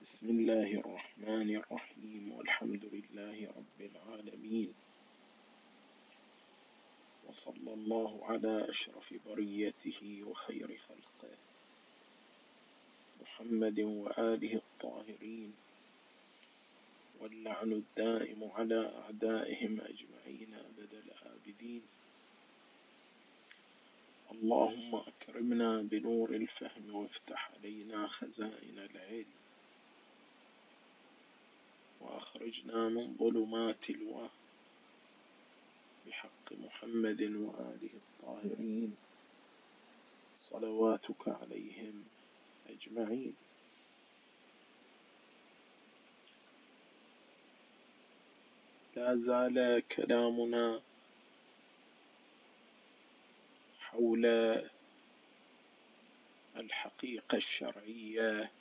بسم الله الرحمن الرحيم، والحمد لله رب العالمين، وصلى الله على أشرف بريته وخير خلقه محمد وآله الطاهرين، واللعن الدائم على أعدائهم أجمعين أبد الآبدين. اللهم أكرمنا بنور الفهم وافتح علينا خزائن العلم، وأخرجنا من ظلمات الوهم بحق محمد وآله الطاهرين صلواتك عليهم أجمعين. لا زال كلامنا حول الحقيقة الشرعية،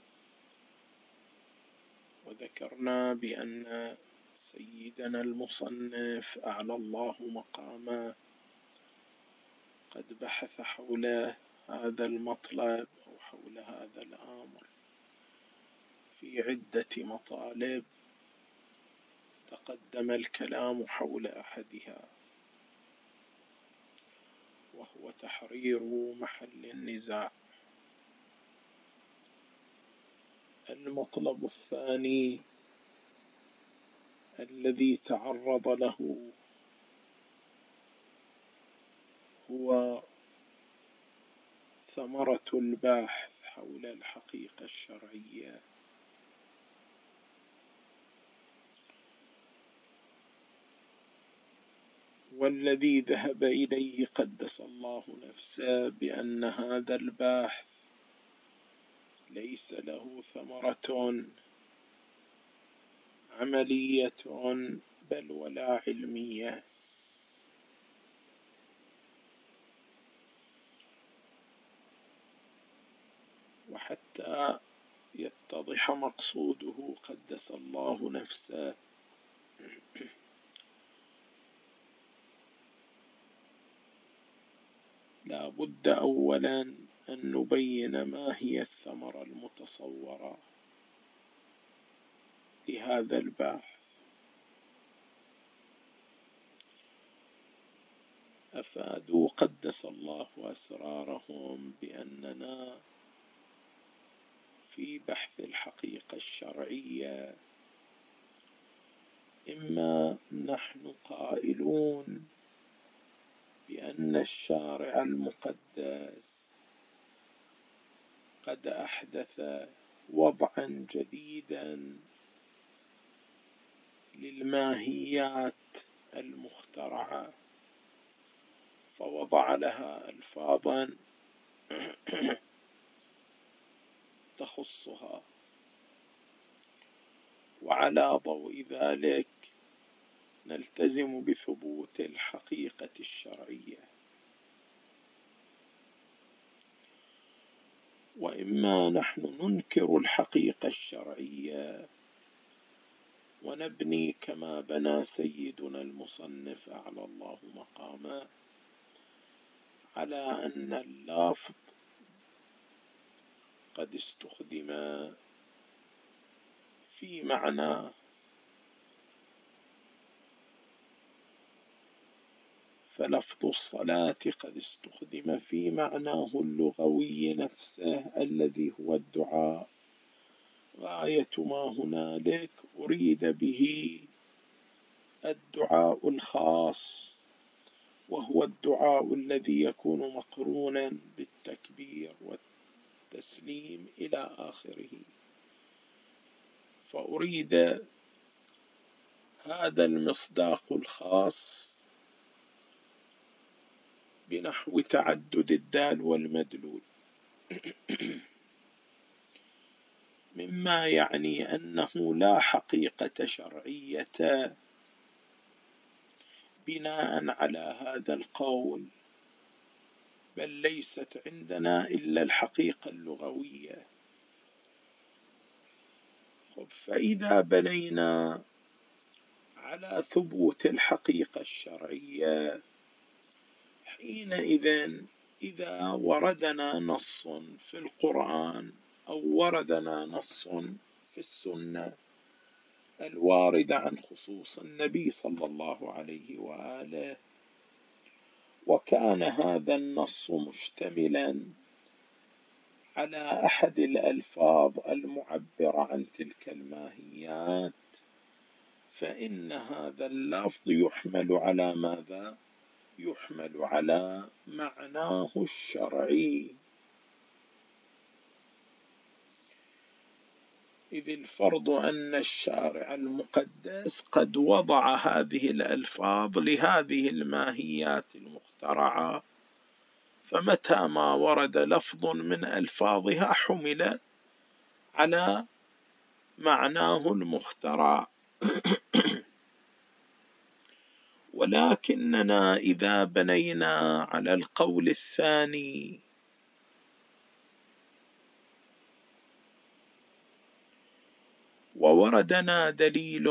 وذكرنا بأن سيدنا المصنف أعلى الله مقامه قد بحث حول هذا المطلب أو حول هذا الأمر في عدة مطالب، تقدم الكلام حول أحدها، وهو تحرير محل النزاع. المطلب الثاني الذي تعرض له هو ثمرة البحث حول الحقيقة الشرعية، والذي ذهب إليه قدس الله نفسه بأن هذا البحث ليس له ثمرة عملية بل ولا علمية، وحتى يتضح مقصوده قدس الله نفسه لا بد أولا أن نبين ما هي الثمرة المتصورة لهذا البحث. أفادوا قدس الله أسرارهم بأننا في بحث الحقيقة الشرعية إما نحن قائلون بأن الشارع المقدس قد أحدث وضعا جديدا للماهيات المخترعة، فوضع لها ألفاظا تخصها، وعلى ضوء ذلك نلتزم بثبوت الحقيقة الشرعية. وإما نحن ننكر الحقيقة الشرعية ونبني كما بنى سيدنا المصنف أعلى الله مقامه على أن اللفظ قد استخدم في معنى، فلفظ الصلاة قد استخدم في معناه اللغوي نفسه الذي هو الدعاء، غاية ما هنالك أريد به الدعاء الخاص، وهو الدعاء الذي يكون مقرونا بالتكبير والتسليم إلى آخره. فأريد هذا المصداق الخاص بنحو تعدد الدال والمدلول، مما يعني أنه لا حقيقة شرعية بناء على هذا القول، بل ليست عندنا إلا الحقيقة اللغوية. فإذا بنينا على ثبوت الحقيقة الشرعية، حينئذ إذا وردنا نص في القرآن أو وردنا نص في السنة الواردة عن خصوص النبي صلى الله عليه وآله، وكان هذا النص مشتملا على أحد الألفاظ المعبرة عن تلك الماهيات، فإن هذا اللفظ يحمل على ماذا؟ يحمل على معناه الشرعي، إذ الفرض أن الشارع المقدس قد وضع هذه الألفاظ لهذه الماهيات المخترعة، فمتى ما ورد لفظ من ألفاظها حمل على معناه المخترع. ولكننا إذا بنينا على القول الثاني ووردنا دليل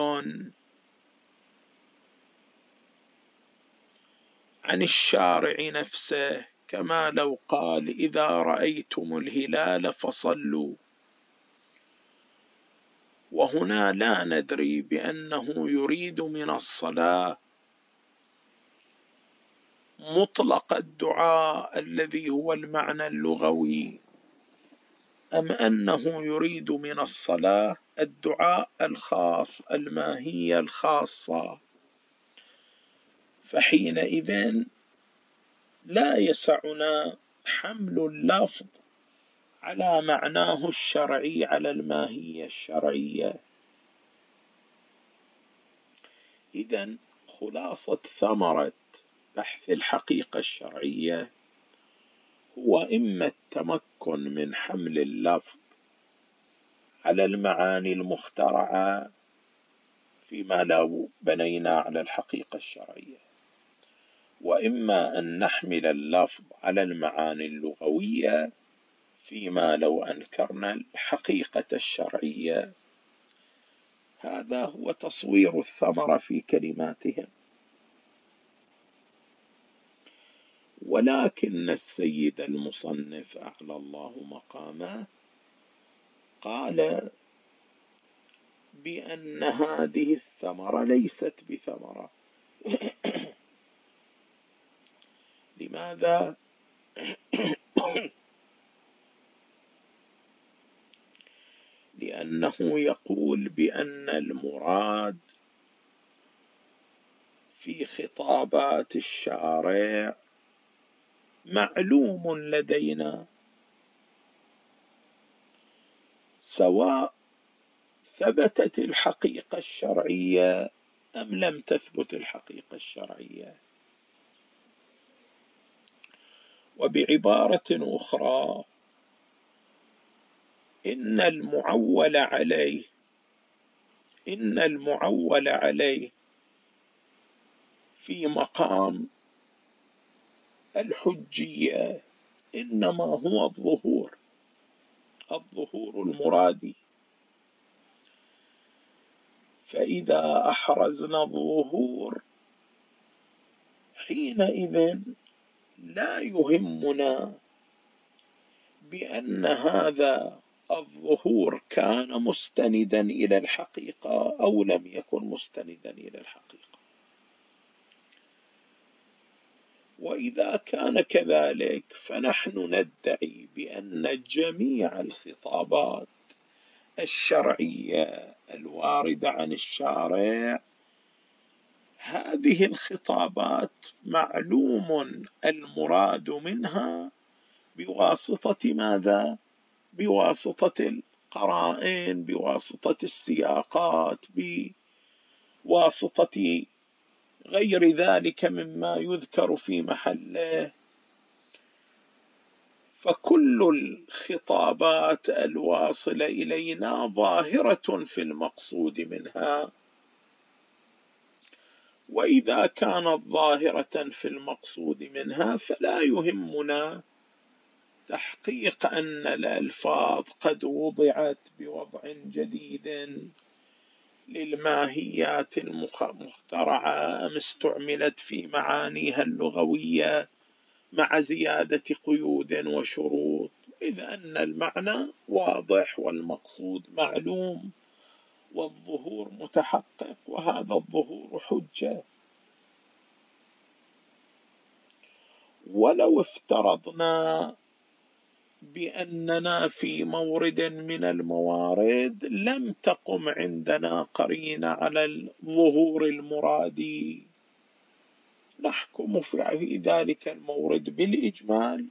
عن الشارع نفسه، كما لو قال إذا رأيتم الهلال فصلوا، وهنا لا ندري بأنه يريد من الصلاة مطلق الدعاء الذي هو المعنى اللغوي، أم أنه يريد من الصلاة الدعاء الخاص الماهية الخاصة، فحينئذ لا يسعنا حمل اللفظ على معناه الشرعي على الماهية الشرعية. إذن خلاصة ثمرة بحث الحقيقة الشرعية هو إما التمكن من حمل اللفظ على المعاني المخترعة فيما لو بنينا على الحقيقة الشرعية، وإما أن نحمل اللفظ على المعاني اللغوية فيما لو أنكرنا الحقيقة الشرعية. هذا هو تصوير الثمرة في كلماتهم. ولكن السيد المصنف أعلى الله مقامه قال بأن هذه الثمرة ليست بثمرة. لماذا؟ لأنه يقول بأن المراد في خطابات الشارع معلوم لدينا، سواء ثبتت الحقيقة الشرعية أم لم تثبت الحقيقة الشرعية. وبعبارة أخرى، إن المعول عليه في مقام الحجية إنما هو الظهور المرادي، فإذا أحرزنا الظهور حينئذ لا يهمنا بأن هذا الظهور كان مستندا إلى الحقيقة أو لم يكن مستندا إلى الحقيقة. وإذا كان كذلك فنحن ندعي بأن جميع الخطابات الشرعية الواردة عن الشارع هذه الخطابات معلوم المراد منها بواسطة ماذا؟ بواسطة القرائن، بواسطة السياقات، بواسطة غير ذلك مما يذكر في محله. فكل الخطابات الواصلة إلينا ظاهرة في المقصود منها، وإذا كانت ظاهرة في المقصود منها فلا يهمنا تحقيق أن الألفاظ قد وضعت بوضع جديد للماهيات المخترعة أم استعملت في معانيها اللغوية مع زيادة قيود وشروط. إذ أن المعنى واضح والمقصود معلوم والظهور متحقق، وهذا الظهور حجة. ولو افترضنا بأننا في مورد من الموارد لم تقم عندنا قرينة على الظهور المرادي، نحكم في ذلك المورد بالإجمال،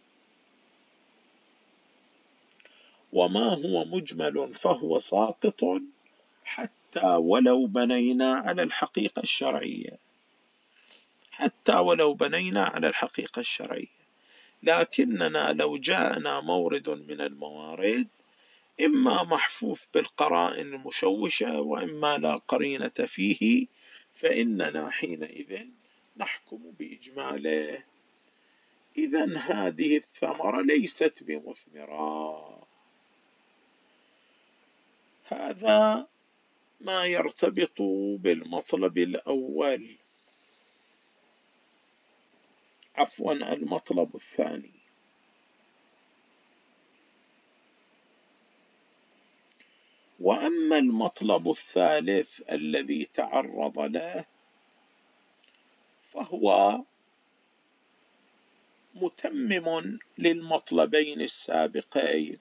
وما هو مجمل فهو ساقط حتى ولو بنينا على الحقيقة الشرعية، حتى ولو بنينا على الحقيقة الشرعية. لكننا لو جاءنا مورد من الموارد إما محفوف بالقرائن المشوشة وإما لا قرينة فيه، فإننا حينئذ نحكم بإجماله. إذن هذه الثمرة ليست بمثمرة. هذا ما يرتبط بالمطلب الأول. عفوا، المطلب الثاني. وأما المطلب الثالث الذي تعرض له فهو متمم للمطلبين السابقين،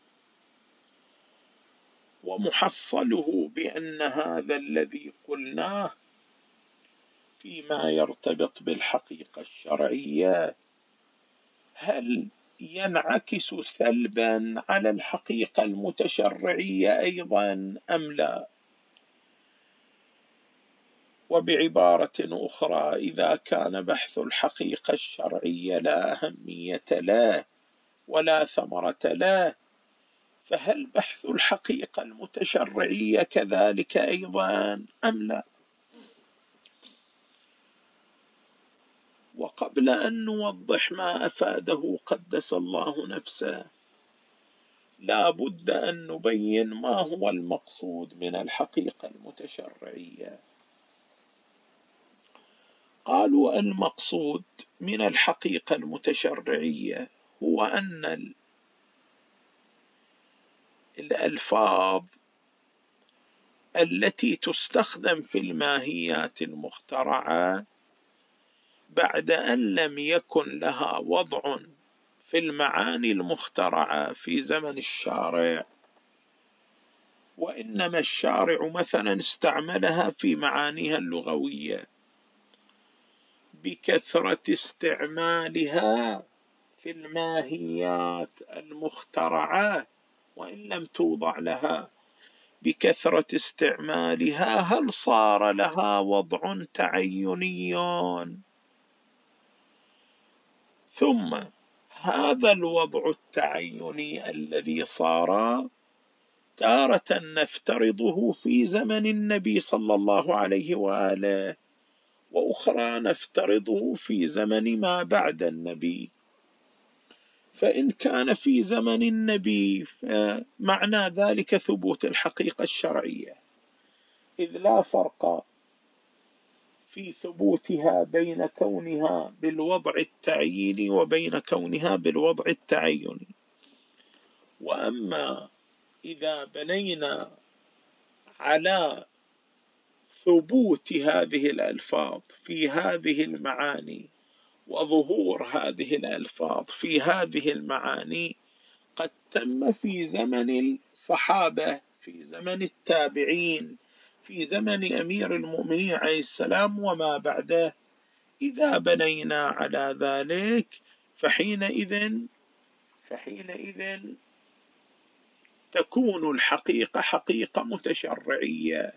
ومحصله بأن هذا الذي قلناه فيما يرتبط بالحقيقة الشرعية هل ينعكس سلبا على الحقيقة المتشرعية أيضا أم لا؟ وبعبارة أخرى، إذا كان بحث الحقيقة الشرعية لا أهمية له ولا ثمرة له، فهل بحث الحقيقة المتشرعية كذلك أيضا أم لا؟ وقبل أن نوضح ما أفاده قدس الله نفسه، لا بد أن نبين ما هو المقصود من الحقيقة المتشرعية. قالوا المقصود من الحقيقة المتشرعية هو أن الألفاظ التي تستخدم في الماهيات المخترعة بعد أن لم يكن لها وضع في المعاني المخترعة في زمن الشارع، وإنما الشارع مثلا استعملها في معانيها اللغوية، بكثرة استعمالها في الماهيات المخترعة وإن لم توضع لها، بكثرة استعمالها هل صار لها وضع تعيني؟ ثم هذا الوضع التعيني الذي صار تارة نفترضه في زمن النبي صلى الله عليه وآله، وأخرى نفترضه في زمن ما بعد النبي. فإن كان في زمن النبي فمعنى ذلك ثبوت الحقيقة الشرعية، إذ لا فرق في ثبوتها بين كونها بالوضع التعييني وبين كونها بالوضع التعيني. وأما إذا بنينا على ثبوت هذه الألفاظ في هذه المعاني وظهور هذه الألفاظ في هذه المعاني قد تم في زمن الصحابة، في زمن التابعين، في زمن أمير المؤمنين عليه السلام وما بعده. إذا بنينا على ذلك فحينئذ تكون الحقيقة حقيقة متشرعية.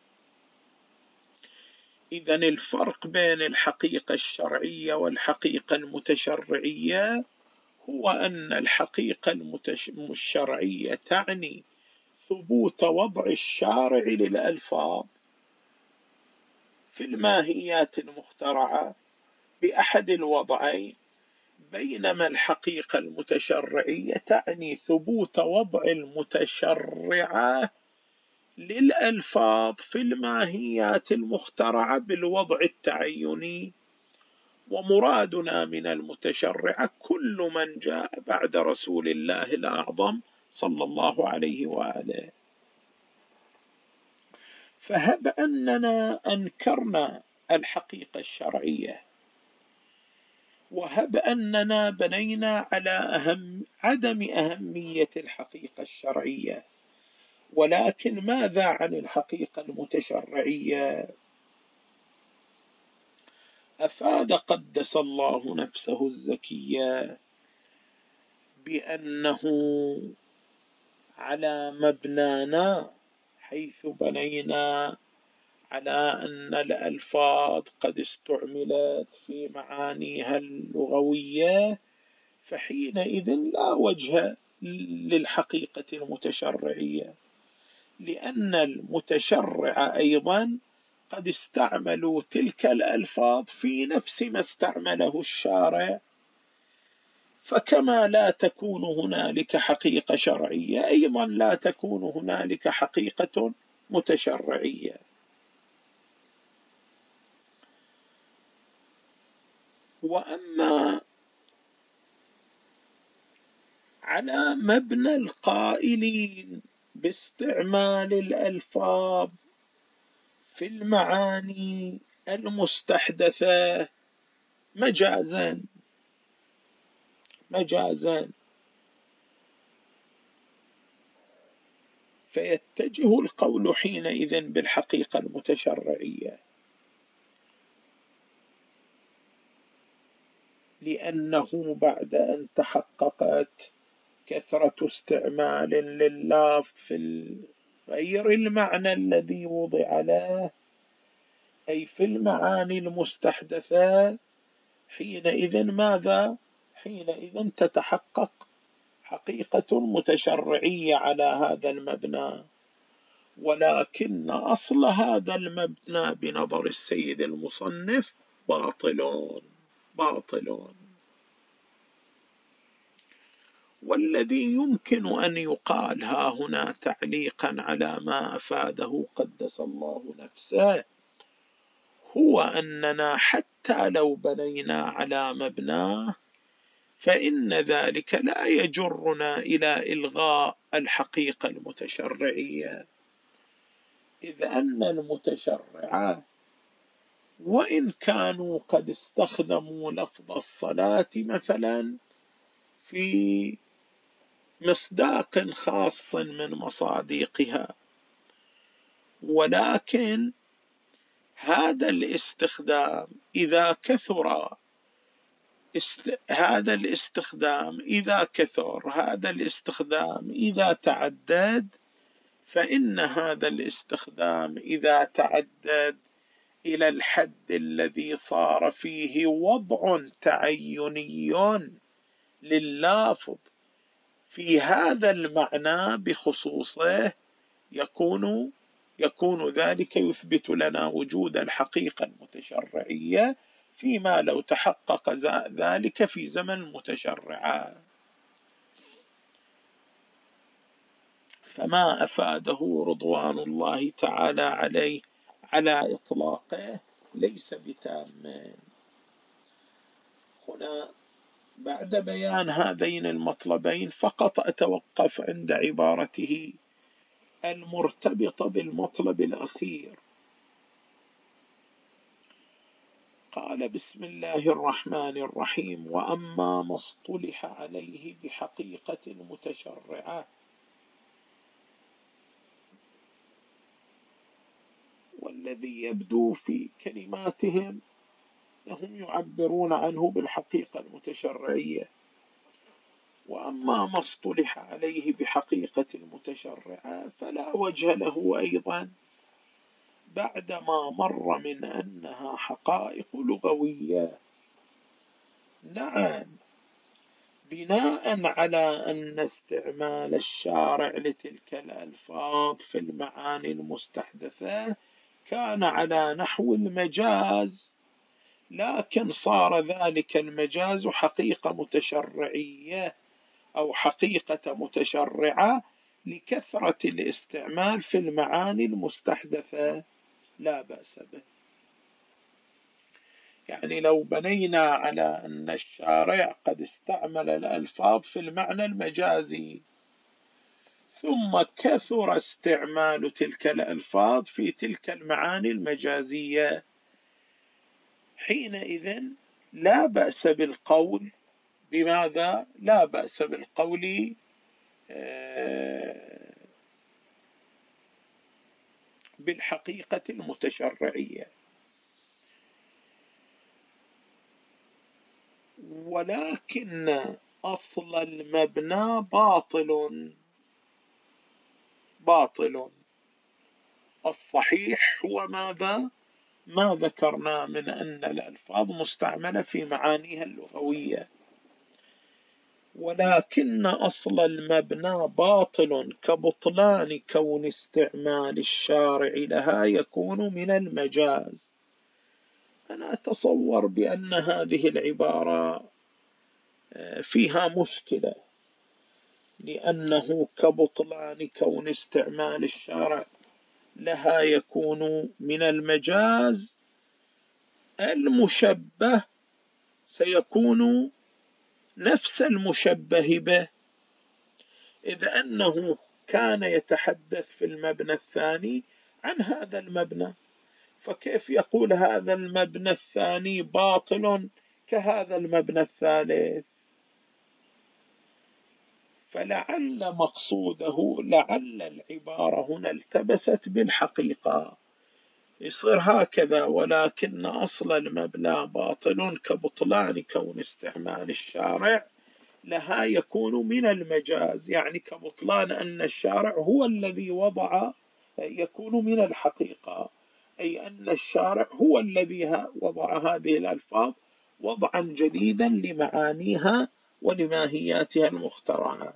إذن الفرق بين الحقيقة الشرعية والحقيقة المتشرعية هو أن الحقيقة الشرعية تعني ثبوت وضع الشارع للألفاظ في الماهيات المخترعة بأحد الوضعين، بينما الحقيقة المتشرعية تعني ثبوت وضع المتشرعة للألفاظ في الماهيات المخترعة بالوضع التعيني. ومرادنا من المتشرع كل من جاء بعد رسول الله الأعظم صلى الله عليه وآله. فهب أننا أنكرنا الحقيقة الشرعية، وهب أننا بنينا على عدم أهمية الحقيقة الشرعية، ولكن ماذا عن الحقيقة المتشرعية؟ أفاد قدس الله نفسه الزكية بأنه على مبنانا، حيث بنينا على أن الألفاظ قد استعملت في معانيها اللغوية، فحينئذ لا وجه للحقيقة المتشرعية، لأن المتشرع أيضا قد استعملوا تلك الألفاظ في نفس ما استعمله الشارع، فكما لا تكون هنالك حقيقة شرعية أيضا لا تكون هنالك حقيقة متشرعية. وأما على مبنى القائلين باستعمال الألفاظ في المعاني المستحدثة مجازا فيتجه القول حينئذ بالحقيقة المتشرعية، لأنه بعد أن تحققت كثرة استعمال لللفظ في غير المعنى الذي وضع له، أي في المعاني المستحدثة، حينئذ ماذا؟ حينئذ تتحقق حقيقة متشرعية على هذا المبنى. ولكن أصل هذا المبنى بنظر السيد المصنف باطل. والذي يمكن أن يقال ها هنا تعليقا على ما أفاده قدس الله نفسه، هو أننا حتى لو بنينا على مبناه فإن ذلك لا يجرنا إلى إلغاء الحقيقة المتشرعية، إذ أن المتشرع وإن كانوا قد استخدموا لفظ الصلاة مثلا في مصداق خاص من مصادقها، ولكن هذا الاستخدام إذا كثر، هذا الاستخدام إذا تعدد، فإن هذا الاستخدام إذا تعدد إلى الحد الذي صار فيه وضع تعيني لللفظ في هذا المعنى بخصوصه، يكون ذلك يثبت لنا وجود الحقيقة المتشرعية، فيما لو تحقق ذلك في زمن المتشرع. فما أفاده رضوان الله تعالى عليه على إطلاقه ليس بتام. هنا بعد بيان هذين المطلبين فقط أتوقف عند عبارته المرتبطة بالمطلب الأخير. قال بسم الله الرحمن الرحيم: وأما ما اصطلح عليه بحقيقة المتشرعة، والذي يبدو في كلماتهم أنهم يعبرون عنه بالحقيقة المتشرعية. وأما ما اصطلح عليه بحقيقة المتشرعة فلا وجه له أيضا بعدما مر من أنها حقائق لغوية. نعم، بناء على أن استعمال الشارع لتلك الألفاظ في المعاني المستحدثة كان على نحو المجاز، لكن صار ذلك المجاز حقيقة متشرعية أو حقيقة متشرعة لكثرة الاستعمال في المعاني المستحدثة، لا بأس به. يعني لو بنينا على أن الشارع قد استعمل الألفاظ في المعنى المجازي ثم كثر استعمال تلك الألفاظ في تلك المعاني المجازية، حينئذ لا بأس بالقول بماذا؟ لا بأس بالقول بالحقيقة المتشرعية. ولكن أصل المبنى باطل. الصحيح هو ماذا؟ ما ذكرنا من أن الألفاظ مستعملة في معانيها اللغوية، ولكن أصل المبنى باطل كبطلان كون استعمال الشارع لها يكون من المجاز. أنا أتصور بأن هذه العبارة فيها مشكلة، لأنه كبطلان كون استعمال الشارع لها يكون من المجاز، المشبه سيكون نفس المشبه به، إذ أنه كان يتحدث في المبنى الثاني عن هذا المبنى، فكيف يقول هذا المبنى الثاني باطل كهذا المبنى الثالث؟ فلعل مقصوده، لعل العبارة هنا التبست بالحقيقة، يصير هكذا: ولكن أصل المبنى باطل كبطلان كون استعمال الشارع لها يكون من المجاز، يعني كبطلان أن الشارع هو الذي وضع، يكون من الحقيقة، أي أن الشارع هو الذي وضع هذه الألفاظ وضعا جديدا لمعانيها ولماهياتها المخترعة.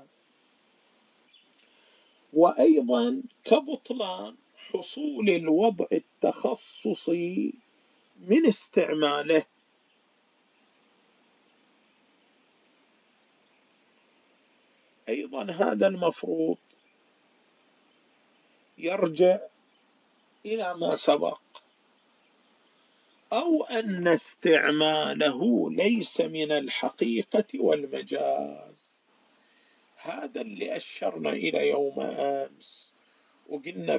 وأيضا كبطلان حصول الوضع التخصصي من استعماله. أيضا هذا المفروض يرجع إلى ما سبق، أو أن استعماله ليس من الحقيقة والمجاز. هذا اللي أشرنا إلى يوم أمس، وقلنا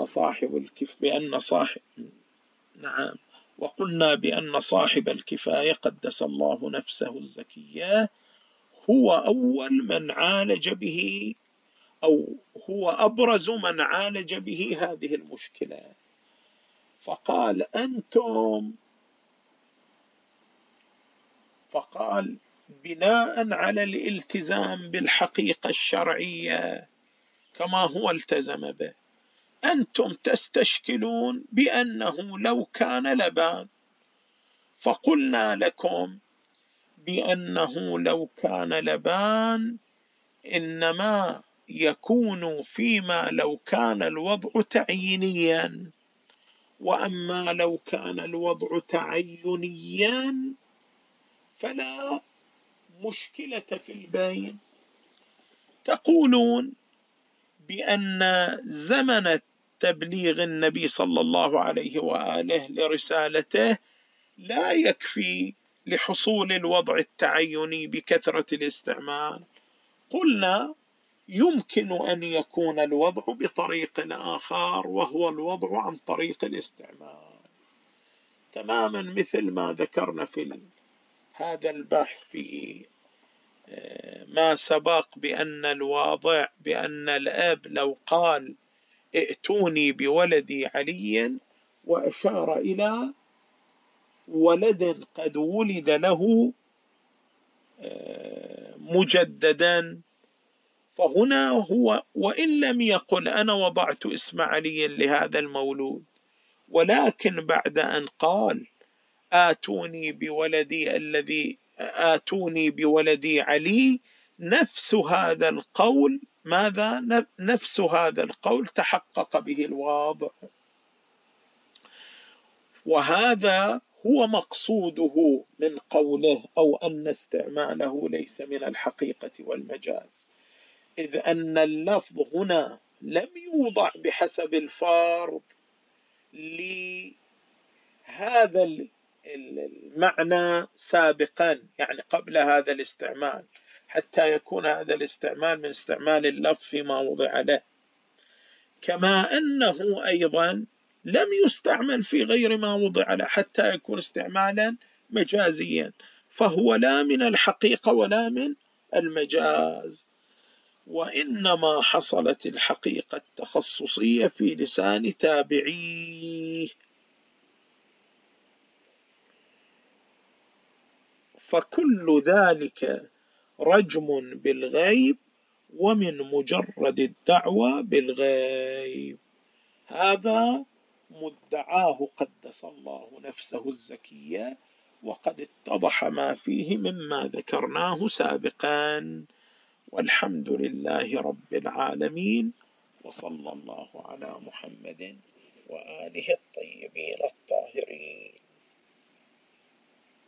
نعم، وقلنا بأن صاحب الكفاية قدس الله نفسه الزكية هو أول من عالج به، أو هو أبرز من عالج به هذه المشكلة، فقال بناء على الالتزام بالحقيقة الشرعية كما هو التزم به، أنتم تستشكلون بأنه لو كان لبان، فقلنا لكم بأنه لو كان لبان إنما يكون فيما لو كان الوضع تعيينيا، وأما لو كان الوضع تعينيا فلا مشكلة في البين. تقولون بأن زمن تبليغ النبي صلى الله عليه وآله لرسالته لا يكفي لحصول الوضع التعيني بكثرة الاستعمال. قلنا يمكن أن يكون الوضع بطريق آخر، وهو الوضع عن طريق الاستعمال، تماما مثل ما ذكرنا في هذا البحث في ما سبق، بأن الواضع بأن الأب لو قال ائتوني بولدي علي وأشار إلى ولد قد ولد له مجددا، فهنا هو وإن لم يقل أنا وضعت اسم علي لهذا المولود، ولكن بعد أن قال آتوني بولدي علي، نفس هذا القول نفس هذا القول تحقق به الواضع، وهذا هو مقصوده من قوله أو أن استعماله ليس من الحقيقة والمجاز، إذ أن اللفظ هنا لم يوضع بحسب الفرض لهذا المعنى سابقا، يعني قبل هذا الاستعمال، حتى يكون هذا الاستعمال من استعمال اللفظ فيما وضع له. كما أنه أيضا لم يستعمل في غير ما وضع له حتى يكون استعمالا مجازيا، فهو لا من الحقيقة ولا من المجاز، وإنما حصلت الحقيقة التخصصية في لسان تابعيه. فكل ذلك رجم بالغيب ومن مجرد الدعوى بالغيب. هذا مدعاه قدس الله نفسه الزكية، وقد اتضح ما فيه مما ذكرناه سابقا. والحمد لله رب العالمين، وصلى الله على محمد وآله الطيبين الطاهرين.